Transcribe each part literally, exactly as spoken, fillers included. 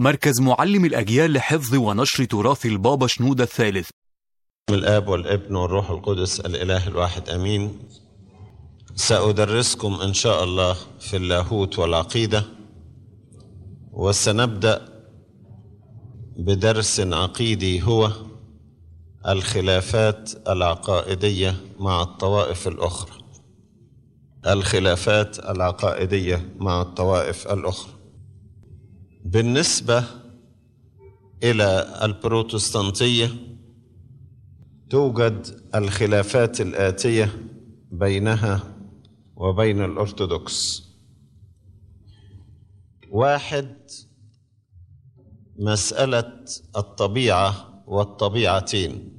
مركز معلم الأجيال لحفظ ونشر تراث البابا شنودة الثالث. الآب والابن والروح القدس الإله الواحد أمين. سأدرسكم إن شاء الله في اللاهوت والعقيدة، وسنبدأ بدرس عقيدي هو الخلافات العقائدية مع الطوائف الأخرى. الخلافات العقائدية مع الطوائف الأخرى. بالنسبة إلى البروتستانتية توجد الخلافات الآتية بينها وبين الأرثوذكس. واحد، مسألة الطبيعة والطبيعتين.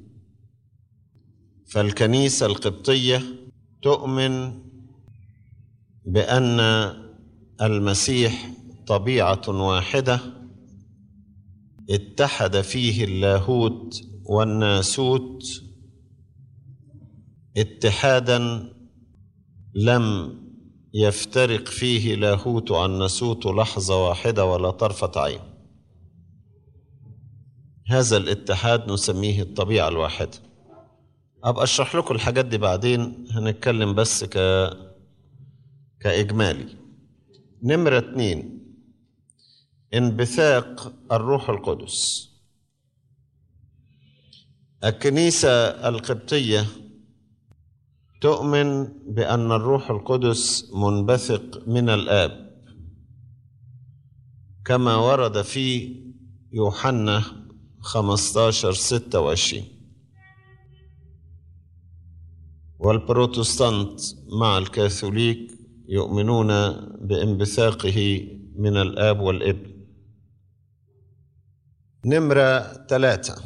فالكنيسة القبطية تؤمن بأن المسيح طبيعة واحدة اتحد فيه اللاهوت والناسوت اتحادا لم يفترق فيه لاهوت عن ناسوت لحظة واحدة ولا طرفة عين. هذا الاتحاد نسميه الطبيعة الواحدة. أبقى أشرح لكم الحاجات دي بعدين، هنتكلم بس ك... كإجمالي. نمرة اتنين، انبثاق الروح القدس. الكنيسة القبطية تؤمن بأن الروح القدس منبثق من الآب، كما ورد في يوحنا خمسة عشر ستة وعشرين. والبروتستانت مع الكاثوليك يؤمنون بانبثاقه من الآب والابن. نمرة ثلاثة،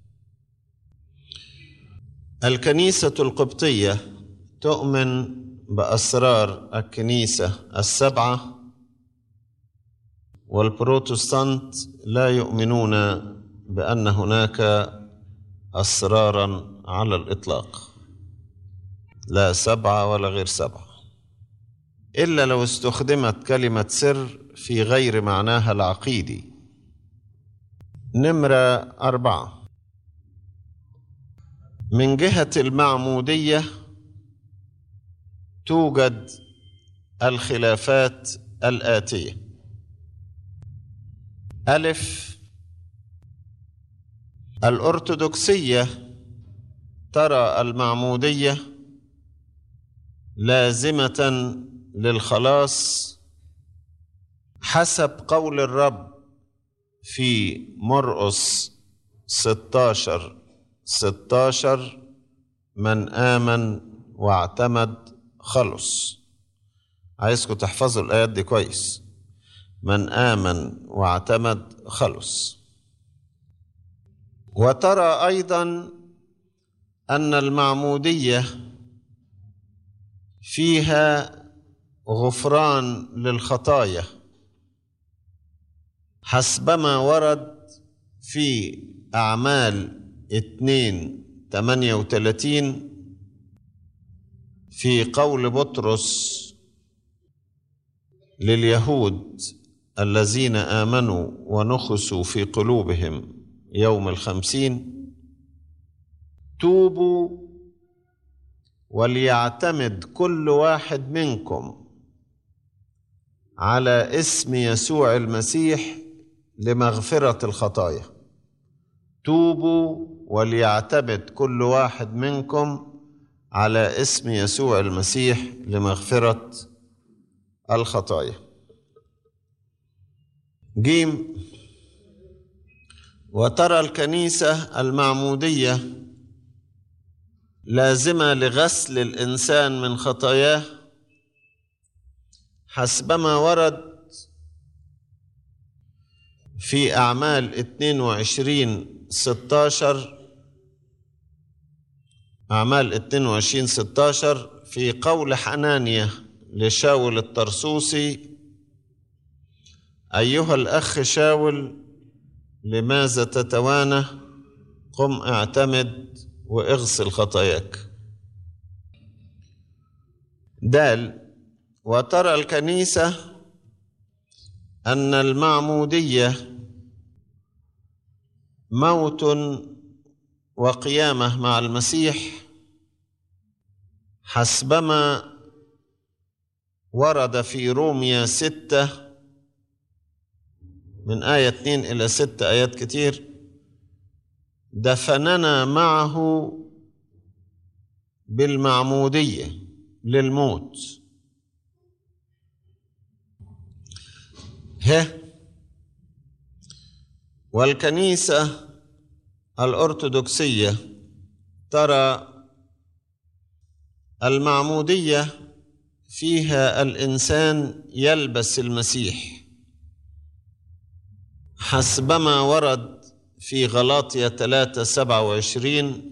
الكنيسة القبطية تؤمن بأسرار الكنيسة السبعة، والبروتستانت لا يؤمنون بأن هناك أسرارا على الإطلاق، لا سبعة ولا غير سبعة، إلا لو استخدمت كلمة سر في غير معناها العقيدي. نمرة أربعة، من جهة المعمودية توجد الخلافات الآتية. ألف، الأرثوذكسية ترى المعمودية لازمة للخلاص حسب قول الرب في مرقس ستاشر ستاشر: من آمن واعتمد خلص. عايزكم تحفظوا الآيات دي كويس. من آمن واعتمد خلص. وترى أيضا أن المعمودية فيها غفران للخطايا حسبما ورد في أعمال اتنين تمانية وتلاتين في قول بطرس لليهود الذين آمنوا ونخسوا في قلوبهم يوم الخمسين: توبوا وليعتمد كل واحد منكم على اسم يسوع المسيح لمغفرة الخطايا. توبوا وليعتمد كل واحد منكم على اسم يسوع المسيح لمغفرة الخطايا. جيم، وترى الكنيسة المعمودية لازمة لغسل الإنسان من خطاياه حسبما ورد في أعمال اتنين وعشرين ستاشر أعمال اتنين وعشرين ستاشر في قول حنانيا لشاول الطرسوسي: أيها الأخ شاول، لماذا تتوانى؟ قم اعتمد واغسل خطاياك. دال، وترى الكنيسة أن المعمودية موت وقيامة مع المسيح حسبما ورد في روميا ستة من آية اثنين إلى ستة، آيات كتير. دفننا معه بالمعمودية للموت. ه والكنيسة الأرثوذكسية ترى المعمودية فيها الإنسان يلبس المسيح حسبما ورد في غلاطية ثلاثة سبعة وعشرين: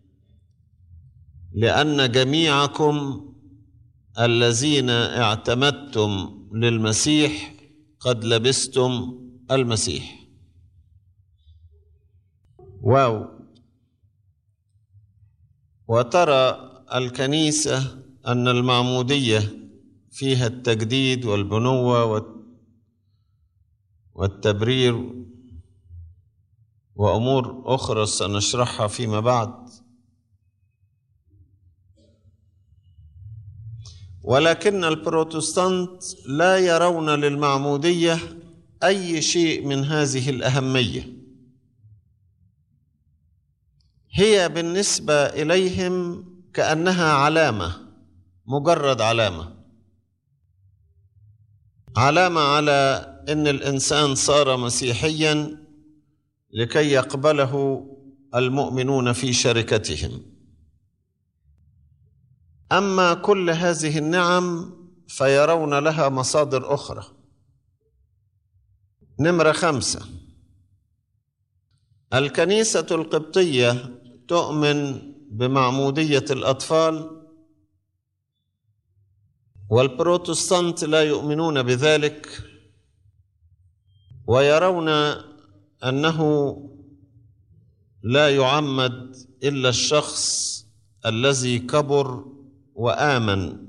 لأن جميعكم الذين اعتمدتم للمسيح قد لبستم المسيح. واو. وترى الكنيسة أن المعمودية فيها التجديد والبنوة والتبرير وأمور أخرى سنشرحها فيما بعد. ولكن البروتستانت لا يرون للمعمودية أي شيء من هذه الأهمية. هي بالنسبة إليهم كأنها علامة، مجرد علامة، علامة على أن الإنسان صار مسيحيا لكي يقبله المؤمنون في شركتهم. أما كل هذه النعم فيرون لها مصادر أخرى. نمرة خمسة: الكنيسة القبطية تؤمن بمعمودية الأطفال، والبروتستانت لا يؤمنون بذلك، ويرون أنه لا يعمد إلا الشخص الذي كبر وآمن.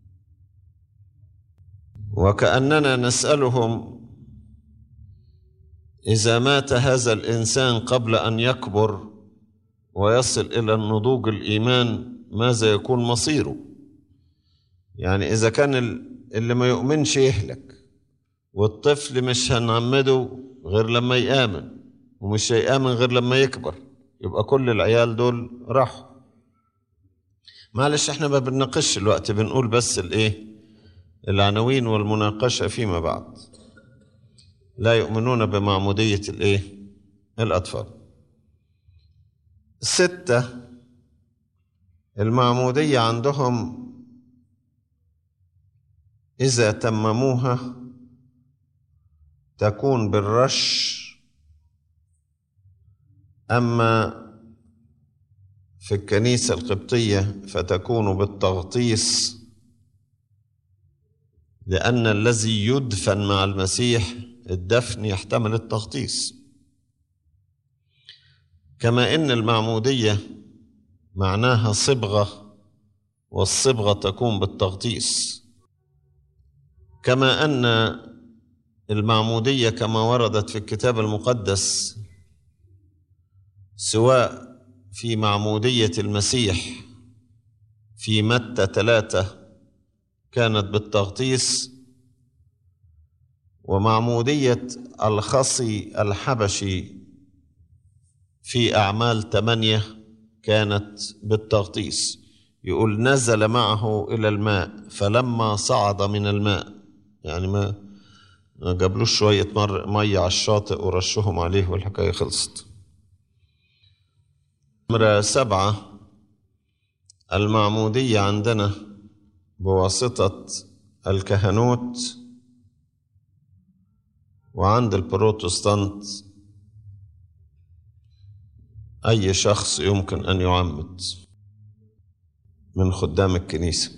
وكأننا نسألهم: إذا مات هذا الإنسان قبل أن يكبر ويصل إلى النضوج الإيمان ماذا يكون مصيره؟ يعني إذا كان اللي ما يؤمنش يهلك، والطفل مش هنعمده غير لما يآمن، ومش هيآمن غير لما يكبر، يبقى كل العيال دول راحوا. معلش احنا ما بنناقش الوقت، بنقول بس الايه العناوين والمناقشة فيما بعد. لا يؤمنون بمعمودية الايه الأطفال. ستة: المعمودية عندهم إذا تمموها تكون بالرش، أما في الكنيسة القبطية فتكون بالتغطيس، لأن الذي يدفن مع المسيح الدفن يحتمل التغطيس. كما إن المعمودية معناها صبغة، والصبغة تكون بالتغطيس. كما أن المعمودية كما وردت في الكتاب المقدس سواء في معمودية المسيح في متى ثلاثة كانت بالتغطيس، ومعمودية الخصي الحبشي في أعمال ثمانية كانت بالتغطيس. يقول: نزل معه إلى الماء فلما صعد من الماء، يعني ما جابلوش شوية مية على الشاطئ ورشهم عليه والحكاية خلصت. نمرة سبعة: المعمودية عندنا بواسطة الكهنوت، وعند البروتستانت أي شخص يمكن أن يعمد من خدام الكنيسة.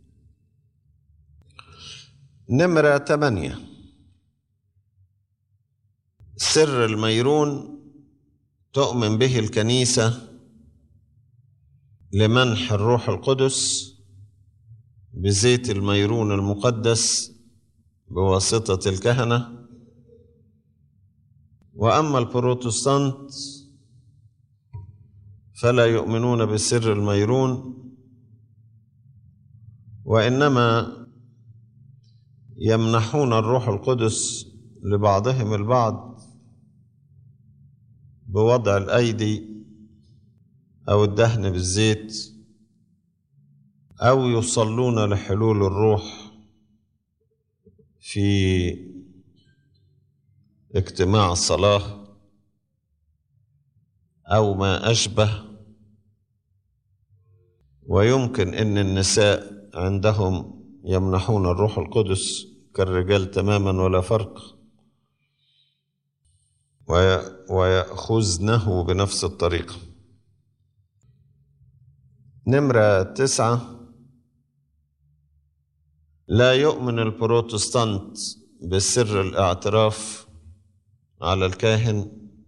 نمرة ثمانية: سر الميرون تؤمن به الكنيسة لمنح الروح القدس بزيت الميرون المقدس بواسطة الكهنة، وأما البروتستانت فلا يؤمنون بسر الميرون، وإنما يمنحون الروح القدس لبعضهم البعض بوضع الأيدي أو الدهن بالزيت، أو يصلون لحلول الروح في اجتماع الصلاة أو ما أشبه. ويمكن أن النساء عندهم يمنحون الروح القدس كالرجال تماما ولا فرق، ويأخذنه بنفس الطريقة. نمرة تسعة، لا يؤمن البروتستانت بسر الاعتراف على الكاهن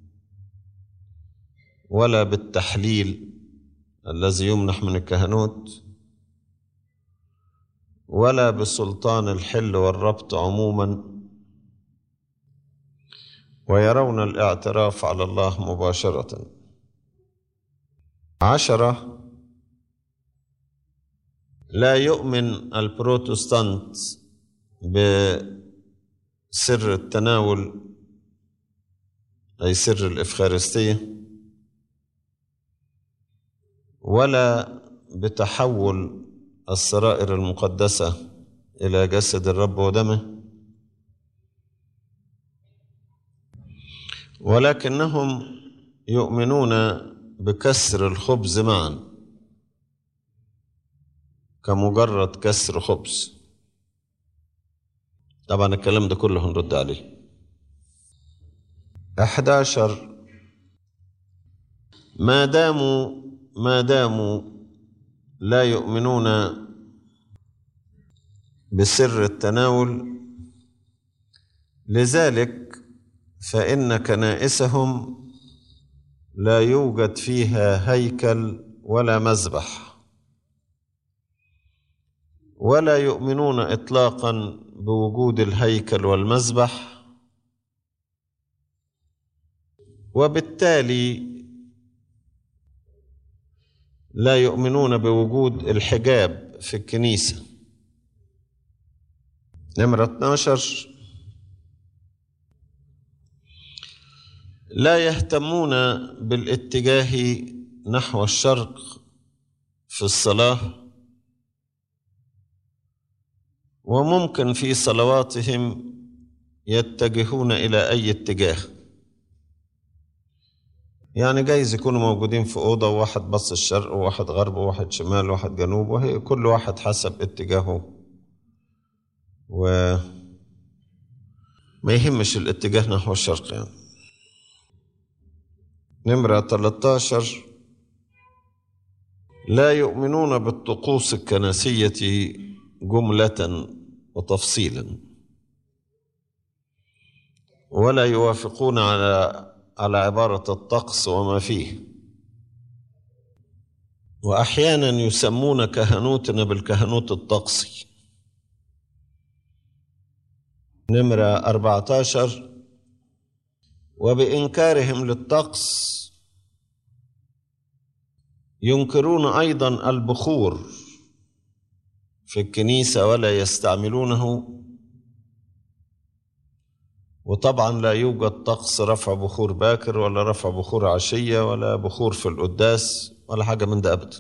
ولا بالتحليل الذي يمنح من الكهنوت ولا بسلطان الحل والربط عموما، ويرون الاعتراف على الله مباشرة. عشرة، لا يؤمن البروتستانت بسر التناول أي سر الإفخارستية، ولا بتحول السرائر المقدسة إلى جسد الرب ودمه، ولكنهم يؤمنون بكسر الخبز معا كمجرد كسر خبز. طبعا الكلام ده كله هنرد عليه. أحد عشر، ما داموا ما داموا لا يؤمنون بسر التناول، لذلك فإن كنائسهم لا يوجد فيها هيكل ولا مذبح، ولا يؤمنون إطلاقا بوجود الهيكل والمذبح، وبالتالي لا يؤمنون بوجود الحجاب في الكنيسة. نمرة اثناشر، لا يهتمون بالاتجاه نحو الشرق في الصلاة، وممكن في صلواتهم يتجهون إلى أي اتجاه. يعني جايز يكونوا موجودين في أوضة وواحد بص الشرق وواحد غرب وواحد شمال وواحد جنوب، وهي كل واحد حسب اتجاهه، وما يهمش الاتجاه نحو الشرق يعني. نمرة ثلاثة عشر، لا يؤمنون بالطقوس الكنسية جملة وتفصيلا، ولا يوافقون على على عبارة الطقس وما فيه، وأحيانا يسمون كهنوتنا بالكهنوت الطقسي. نمرة أربعة عشر، وبإنكارهم للطقس ينكرون أيضا البخور في الكنيسة ولا يستعملونه، وطبعا لا يوجد طقس رفع بخور باكر ولا رفع بخور عشية ولا بخور في القداس ولا حاجة من ده أبدا،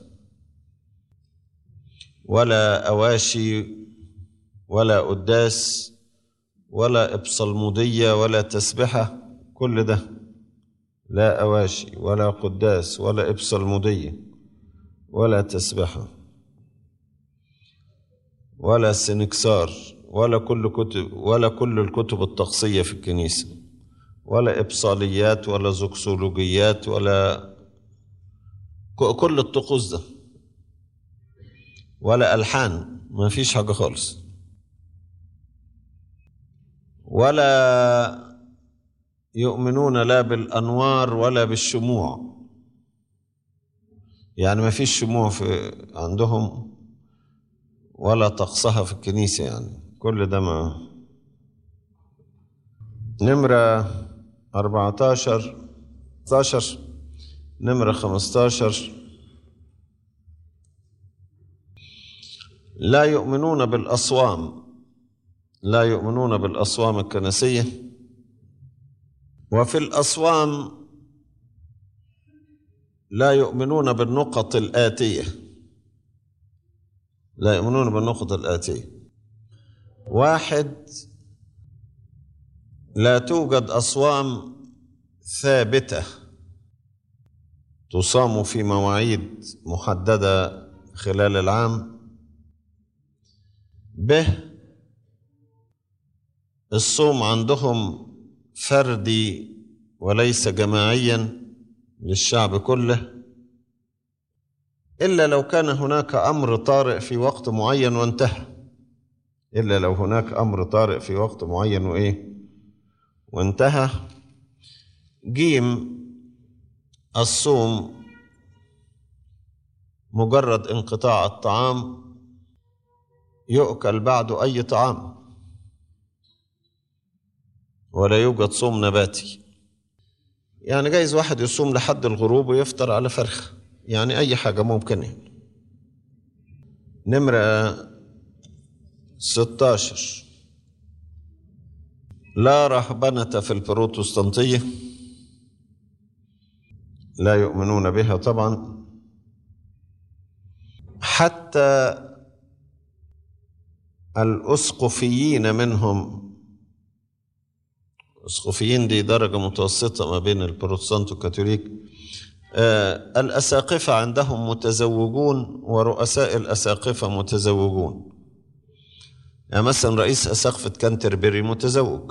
ولا أواشي ولا قداس ولا إبصالمودية ولا تسبحة، كل ده لا أواشي ولا قداس ولا إبصالمودية ولا تسبحة ولا سنكسار ولا كل كتب ولا كل الكتب الطقسية في الكنيسة، ولا إبصاليات ولا زوكسولوجيات ولا كل الطقوس ده، ولا ألحان، ما فيش حاجة خالص، ولا يؤمنون لا بالأنوار ولا بالشموع. يعني ما فيش شموع في عندهم ولا طقسها في الكنيسة، يعني كل ده ما. نمرة أربعتاشر ستاشر نمرة خمستاشر لا يؤمنون بالأصوام لا يؤمنون بالأصوام الكنسية. وفي الأصوام لا يؤمنون بالنقط الآتية لا يؤمنون بالنقط الآتية واحد، لا توجد أصوام ثابتة تصام في مواعيد محددة خلال العام. ب الصوم عندهم فردي وليس جماعيا للشعب كله، إلا لو كان هناك أمر طارئ في وقت معين وانتهى إلا لو هناك أمر طارئ في وقت معين وإيه وانتهى. جيم الصوم مجرد انقطاع الطعام، يؤكل بعده أي طعام، ولا يوجد صوم نباتي. يعني جايز واحد يصوم لحد الغروب ويفطر على فرخة، يعني أي حاجة ممكنة. نمرة ستاشر لا رهبنة في البروتستانتية، لا يؤمنون بها طبعا. حتى الأسقفيين منهم، الأسقفيين دي درجة متوسطة ما بين البروتستانت والكاثوليك، آه الأساقفة عندهم متزوجون ورؤساء الأساقفة متزوجون. يعني مثلا رئيس أساقفة كانتربري متزوج،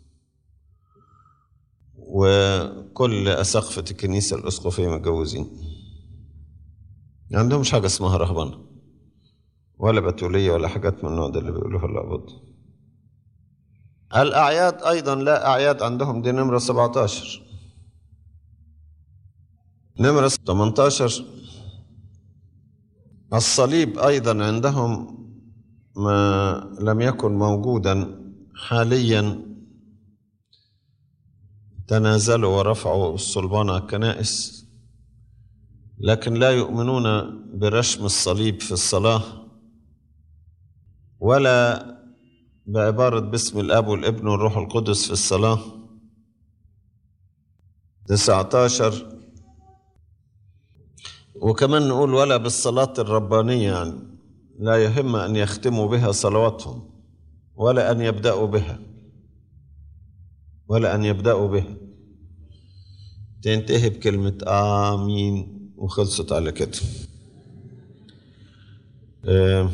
وكل أساقفة الكنيسة الأسقفية متجوزين. ما عندهمش حاجة اسمها رهبنة ولا بتولية ولا حاجات من النوع ده اللي بيقولوها اللعبط. الأعياد أيضا لا أعياد عندهم، دي نمرة سبعتاشر. نمرة تمنتاشر الصليب أيضا عندهم ما لم يكن موجودا حاليا، تنازلوا ورفعوا الصلبان على الكنائس، لكن لا يؤمنون برشم الصليب في الصلاة ولا بعبارة باسم الآب والابن والروح القدس في الصلاة. تسعتاشر وكمان نقول ولا بالصلاة الربانية، يعني لا يهم أن يختموا بها صلواتهم ولا أن يبدأوا بها ولا أن يبدأوا بها تنتهي بكلمة آمين وخلصت على كده. آه.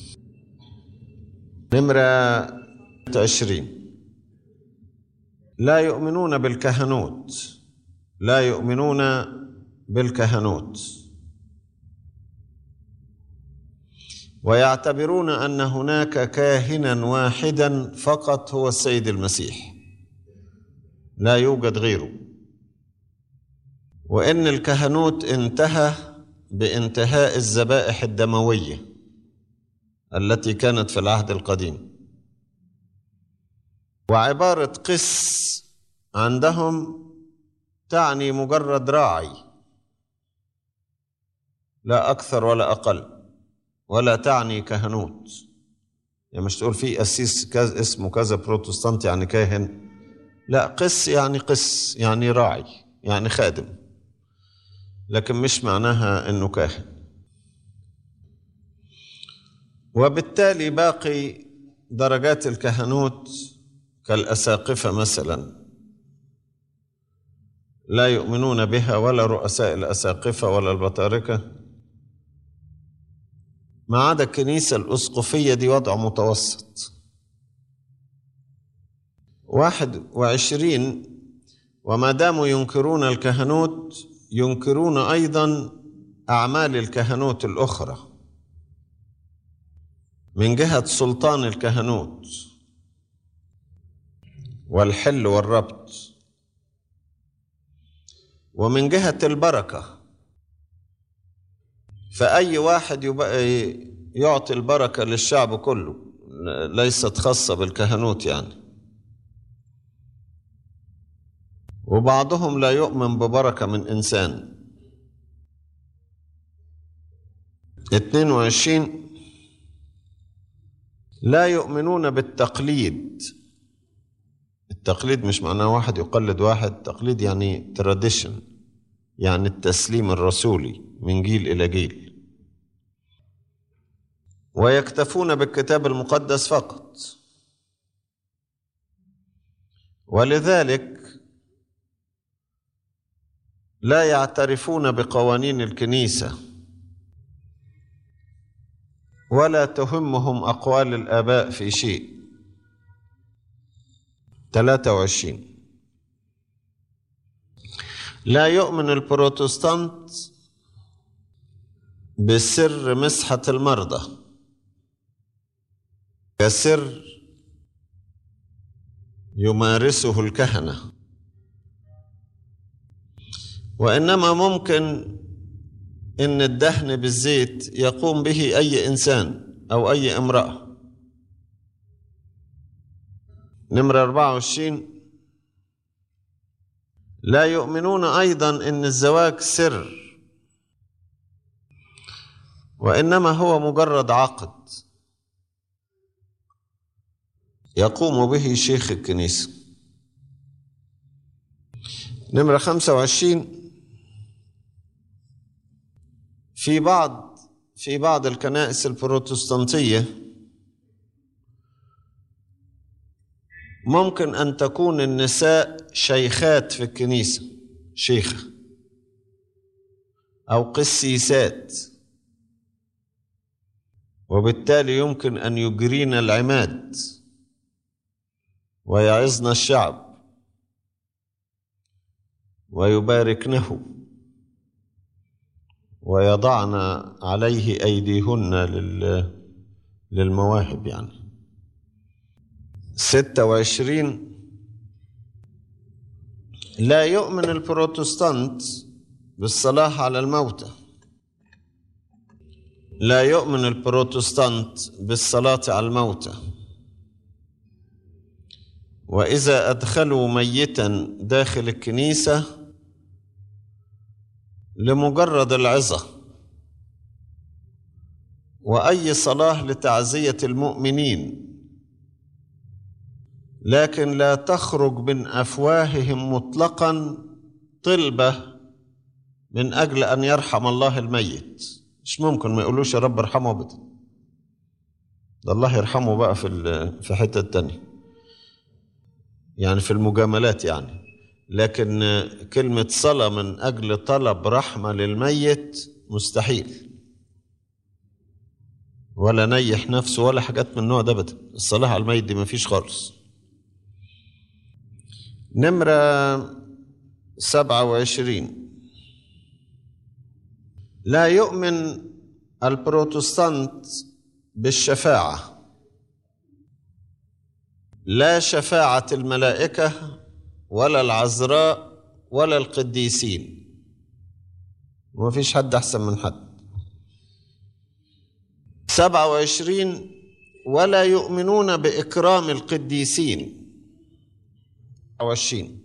نمرة عشرين لا يؤمنون بالكهنوت لا يؤمنون بالكهنوت ويعتبرون أن هناك كاهنا واحدا فقط هو السيد المسيح، لا يوجد غيره، وإن الكهنوت انتهى بانتهاء الذبائح الدموية التي كانت في العهد القديم. وعبارة قس عندهم تعني مجرد راعي، لا أكثر ولا أقل، ولا تعني كهنوت. يعني مش تقول في قسيس كذا اسمه كذا بروتستانت يعني كاهن، لا، قس يعني قس يعني راعي يعني خادم، لكن مش معناها انه كاهن. وبالتالي باقي درجات الكهنوت كالأساقفة مثلا لا يؤمنون بها، ولا رؤساء الأساقفة ولا البطاركة، ما عدا الكنيسة الأسقفية دي وضع متوسط. واحد وعشرين وما داموا ينكرون الكهنوت ينكرون أيضا أعمال الكهنوت الأخرى من جهة سلطان الكهنوت والحل والربط، ومن جهة البركة، فأي واحد يبقى يعطي البركة للشعب كله، ليست خاصة بالكهنوت يعني. وبعضهم لا يؤمن ببركة من إنسان. اثنين وعشرين لا يؤمنون بالتقليد. التقليد مش معناه واحد يقلد واحد، تقليد يعني tradition، يعني التسليم الرسولي من جيل إلى جيل. ويكتفون بالكتاب المقدس فقط، ولذلك لا يعترفون بقوانين الكنيسة، ولا تهمهم أقوال الآباء في شيء. ثلاثة وعشرين لا يؤمن البروتستانت بسر مسحة المرضى كسر يمارسه الكهنة، وإنما ممكن إن الدهن بالزيت يقوم به أي إنسان أو أي امرأة. نمرة أربعة وعشرين لا يؤمنون أيضا إن الزواج سر، وإنما هو مجرد عقد يقوم به شيخ الكنيسة. نمرة خمسة وعشرين في بعض في بعض الكنائس البروتستانتية ممكن أن تكون النساء شيخات في الكنيسة، شيخة أو قسيسات، وبالتالي يمكن أن يجرين العماد ويعظن الشعب ويباركنه ويضعن عليه أيديهن للمواهب يعني. ستة وعشرين لا يؤمن البروتستانت بالصلاة على الموتى. لا يؤمن البروتستانت بالصلاة على الموتى، وإذا أدخلوا ميتا داخل الكنيسة لمجرد العظة وأي صلاة لتعزية المؤمنين، لكن لا تخرج من أفواههم مطلقا طلبة من أجل أن يرحم الله الميت. مش ممكن ما يقولوش يا رب ارحمه أبدا، ده الله يرحمه بقى في في حتة تانية يعني في المجاملات يعني، لكن كلمة صلاة من أجل طلب رحمة للميت مستحيل، ولا نيح نفسه ولا حاجات من النوع ده أبدا. الصلاة على الميت دي مفيش خالص. نمرة سبعة وعشرين لا يؤمن البروتستانت بالشفاعة، لا شفاعة الملائكة ولا العذراء ولا القديسين، وما فيش حد أحسن من حد. سبعة وعشرين ولا يؤمنون بإكرام القديسين. وعشرين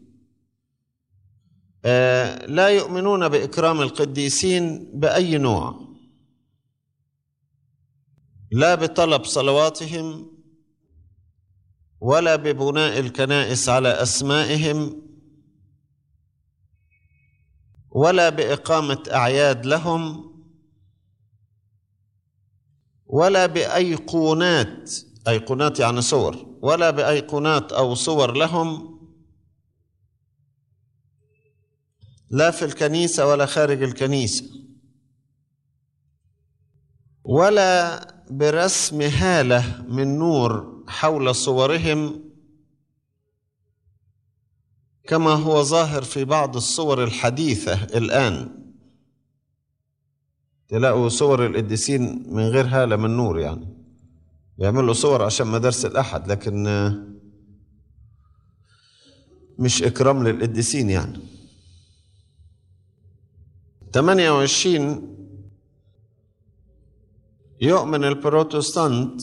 آه لا يؤمنون بإكرام القديسين بأي نوع، لا بطلب صلواتهم ولا ببناء الكنائس على أسمائهم ولا بإقامة أعياد لهم ولا بأيقونات، أيقونات يعني صور، ولا بأيقونات أو صور لهم لا في الكنيسة ولا خارج الكنيسة، ولا برسم هالة من نور حول صورهم كما هو ظاهر في بعض الصور الحديثة الآن. تلاقوا صور القديسين من غير هالة من نور، يعني بيعملوا صور عشان مدارس الأحد، لكن مش إكرام للقديسين يعني. ثمانية وعشرين يؤمن البروتستانت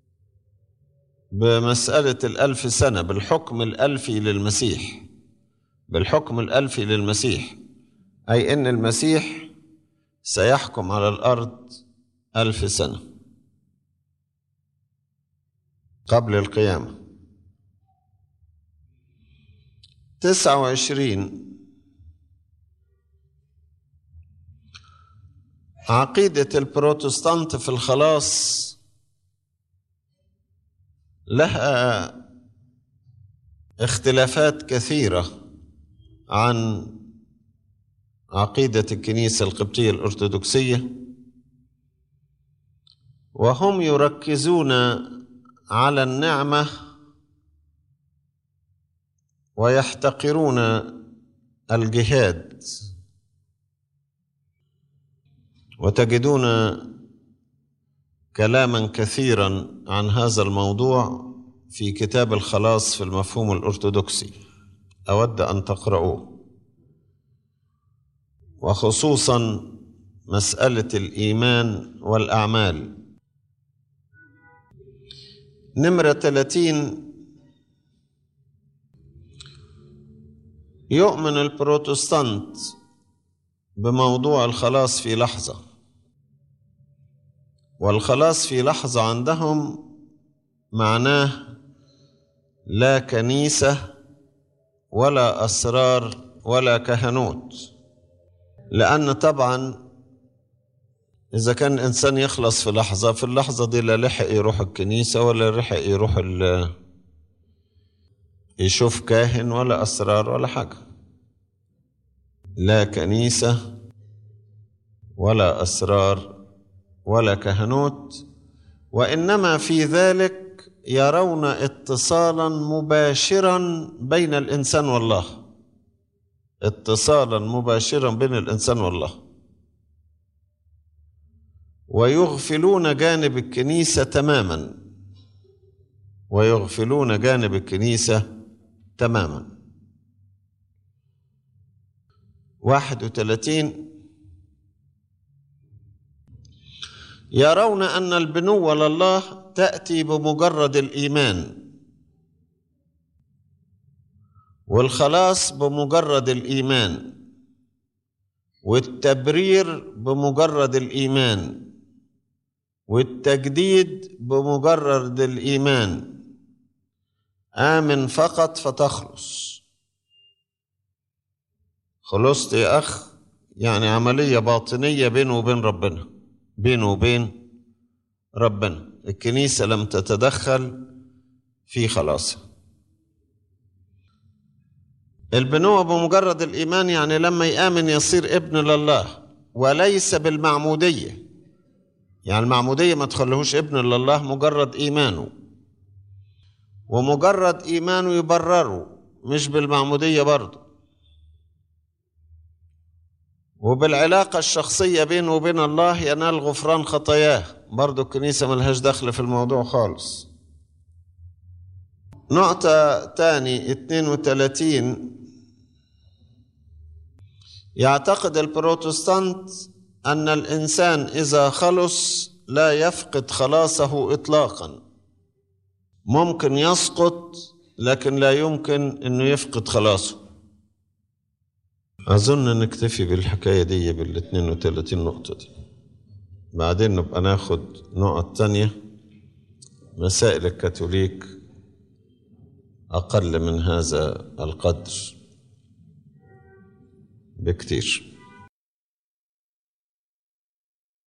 بمسألة الألف سنة، بالحكم الألفي للمسيح، بالحكم الألفي للمسيح، أي إن المسيح سيحكم على الأرض ألف سنة قبل القيامة. تسعة وعشرين، عقيدة البروتستانت في الخلاص لها اختلافات كثيرة عن عقيدة الكنيسة القبطية الأرثوذكسية، وهم يركزون على النعمة ويحتقرون الجهاد، وتجدون كلاما كثيرا عن هذا الموضوع في كتاب الخلاص في المفهوم الأرثوذكسي، أود أن تقرأوه، وخصوصا مسألة الإيمان والأعمال. نمرة ثلاثين، يؤمن البروتستانت بموضوع الخلاص في لحظة، والخلاص في لحظة عندهم معناه لا كنيسة ولا أسرار ولا كهنوت، لأن طبعا إذا كان الإنسان يخلص في لحظة، في اللحظة دي لا لحق يروح الكنيسة ولا لحق يروح يشوف كاهن ولا أسرار ولا حاجة، لا كنيسة ولا أسرار ولا كهنوت، وإنما في ذلك يرون اتصالا مباشرا بين الإنسان والله، اتصالا مباشرا بين الإنسان والله، ويغفلون جانب الكنيسة تماما، ويغفلون جانب الكنيسة تماما. واحد وثلاثين، يرون أن البنوة لله تأتي بمجرد الإيمان، والخلاص بمجرد الإيمان، والتبرير بمجرد الإيمان، والتجديد بمجرد الإيمان. آمن فقط فتخلص. خلصت يا أخ، يعني عملية باطنية بينه وبين ربنا، بينه وبين ربنا. الكنيسة لم تتدخل في خلاصه. البنوة بمجرد الإيمان يعني لما يآمن يصير ابن لله، وليس بالمعمودية، يعني المعمودية ما تخليهوش ابن لله، مجرد إيمانه، ومجرد إيمانه يبرره، مش بالمعمودية برضه. وبالعلاقة الشخصية بينه وبين الله ينال غفران خطاياه، برضه الكنيسة ملهاش دخل في الموضوع خالص. نقطة تاني اثنين وثلاثين، يعتقد البروتستانت أن الإنسان إذا خلص لا يفقد خلاصه إطلاقا، ممكن يسقط لكن لا يمكن أنه يفقد خلاصه. أظن نكتفي بالحكاية دي بالاثنين وثلاثين نقطة دي، بعدين نبقى ناخد نقط تانية. مسائل الكاثوليك أقل من هذا القدر بكتير.